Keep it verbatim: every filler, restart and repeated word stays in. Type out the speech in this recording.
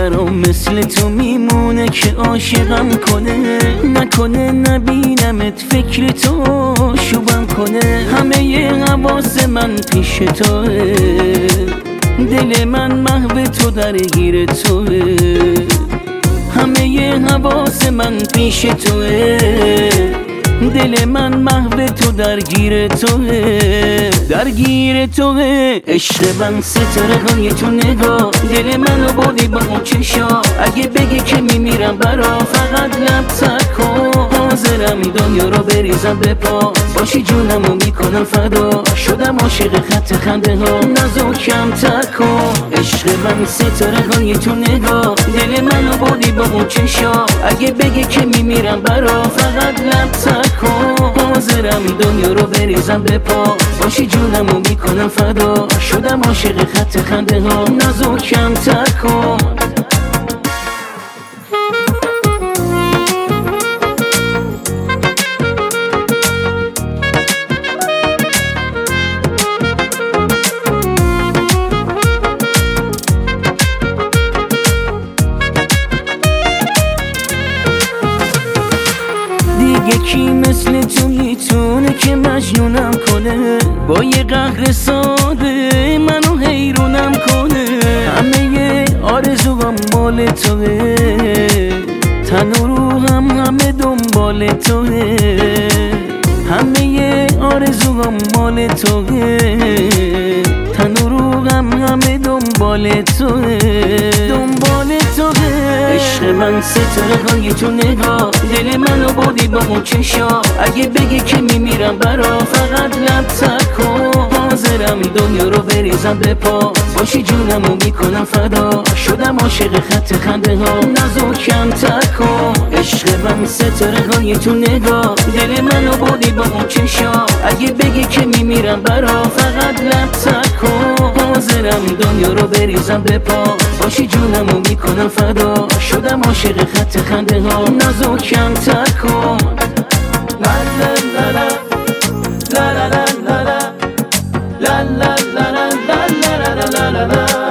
برام مثل تو میمونه که عاشقم کنه، نکنه نبینمت فکر تو شوبم کنه. همه ی حواس من پیش توه، دل من محو تو درگیر توه. همه ی حواس من پیش توه، دل من محو تو درگیر توه، درگیر توه. عشق من ستاره های تو نگاه، دل منو بردی با اون چشا. اگه بگی که میمیرم برا، فقط لب تکن. حاضرم این دنیا رو بریزم به پا، باشی جونمو میکنم فدا. شدم عاشق خط خنده ها، نازکم تکن. عشق من ستاره های تو نگاه، دل منو بردی با اون چشا. اگه بگی که میمیرم برا، فقط لب تکن. حاضرم این دنیا رو بریزم به پا، باشی جونمو میکنم فدا. شدم عاشق خط خنده ها، نازکم تکن. یکی مثل تو میتونه که مجنونم کنه، با یه قهر ساده منو حیرونم کنه. همه ی آرزوام مال توه، تن و روحم همه دنبال توه. همه ی آرزوام مال توه، تن و روحم همه دنبال توه، دنبال توه. عشق من ستاره های تو نگاه، دل منو بردی با اون چشا. اگه بگی که میمیرم برا، فقط لب تکن. حاضرم این دنیا رو بریزم به پا، باشی جونمو میکنم فدا. شدم عاشق خط خنده ها، نازکم تکن. عشق من ستاره های تو نگاه، دل منو بردی با اون چشا. اگه بگی که میمیرم برا، فقط لب تکن. حاضرم این دنیا رو بریزم به پا، باشی جونمو میکنم فدا. شدم عاشق خط خنده ها، نازکم تکن. لا لا لا لا لا لا لا لا لا لا لا لا لا لا لا لا لا.